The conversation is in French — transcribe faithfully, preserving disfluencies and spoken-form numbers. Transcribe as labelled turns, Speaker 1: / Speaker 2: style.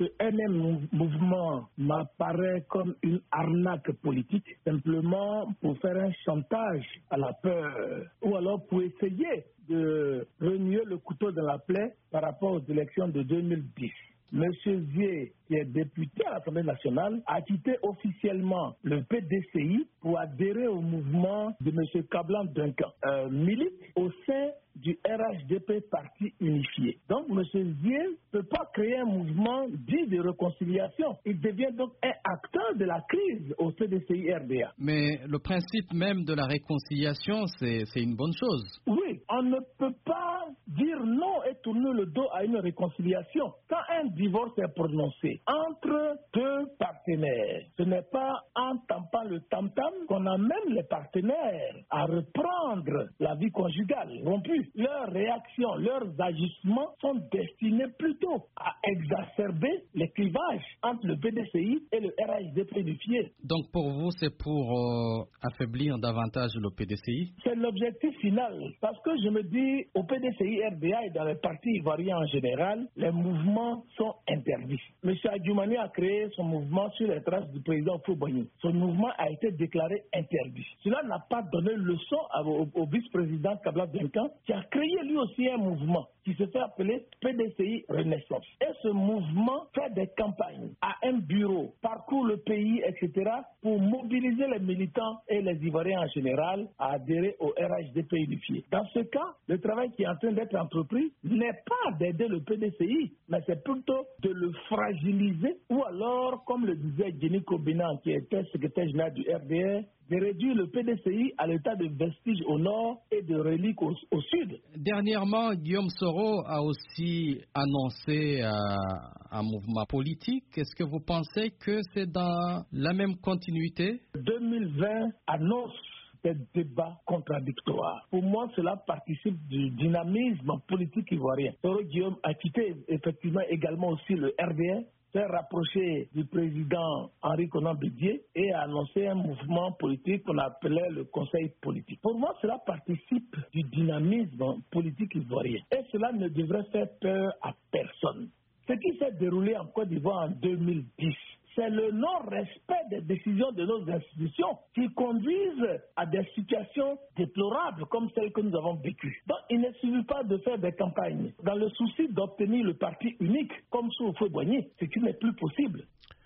Speaker 1: Ce N M mouvement m'apparaît comme une arnaque politique, simplement pour faire un chantage à la peur, ou alors pour essayer de remuer le couteau dans la plaie par rapport aux élections de deux mille dix. Monsieur Zier, qui est député à l'Assemblée nationale, a quitté officiellement le P D C I pour adhérer au mouvement de M. Kablan Duncan, euh, milite au sein du R H D P Parti Unifié. Donc, M. Zier ne peut pas créer un mouvement dit de réconciliation. Il devient donc un acteur de la crise au P D C I R D A.
Speaker 2: Mais le principe même de la réconciliation, c'est, c'est une bonne chose.
Speaker 1: Oui, on ne peut pas dire non et tourner le dos à une réconciliation. Quand un divorce est prononcé entre deux partenaires, ce n'est pas en tampant le tam-tam qu'on amène les partenaires à reprendre la vie conjugale rompue. Leurs réactions, leurs agissements sont destinés plutôt à exacerber les clivages entre le P D C I et le R H D P unifié.
Speaker 2: Donc pour vous, c'est pour euh, affaiblir davantage le P D C I?
Speaker 1: C'est l'objectif final. Parce que je me dis, au P D C I R D A et dans les partis ivoiriens en général, les mouvements sont interdits. M. Adjoumani a créé son mouvement sur les traces du président Fouboigny. Son mouvement a été déclaré interdit. Cela n'a pas donné leçon au, au vice-président Kabla Duncan, qui a créé lui aussi un mouvement qui se fait appeler P D C I Renaissance. Et ce mouvement fait des campagnes à un bureau, parcourt le pays, et cetera, pour mobiliser les militants et les Ivoiriens en général à adhérer au R H D P unifié. Dans ce cas, le travail qui est en train d'être entrepris n'est pas d'aider le P D C I, mais c'est plutôt de le fragiliser, ou alors, comme le disait Jenny Kobinan, qui était secrétaire général du R D R, de réduire le P D C I à l'état de vestige au nord et de relique au, au sud.
Speaker 2: Dernièrement, Guillaume Soro a aussi annoncé euh, un mouvement politique. Est-ce que vous pensez que c'est dans la même continuité?
Speaker 1: deux mille vingt annonce des débats contradictoires. Pour moi, cela participe du dynamisme politique ivoirien. Soro Guillaume a quitté effectivement également aussi le R D R, s'est rapproché du président Henri Konan Bédié et a annoncé un mouvement politique qu'on appelait le Conseil politique. Pour moi, cela participe du dynamisme politique ivoirien. Et cela ne devrait faire peur à personne. Ce qui s'est déroulé en Côte d'Ivoire en deux mille dix, c'est le non-respect des décisions de nos institutions qui conduisent à des situations déplorables comme celles que nous avons vécues. Donc, il ne suffit pas de faire des campagnes dans le souci d'obtenir le parti unique comme sous Fouboigny, ce qui n'est plus possible.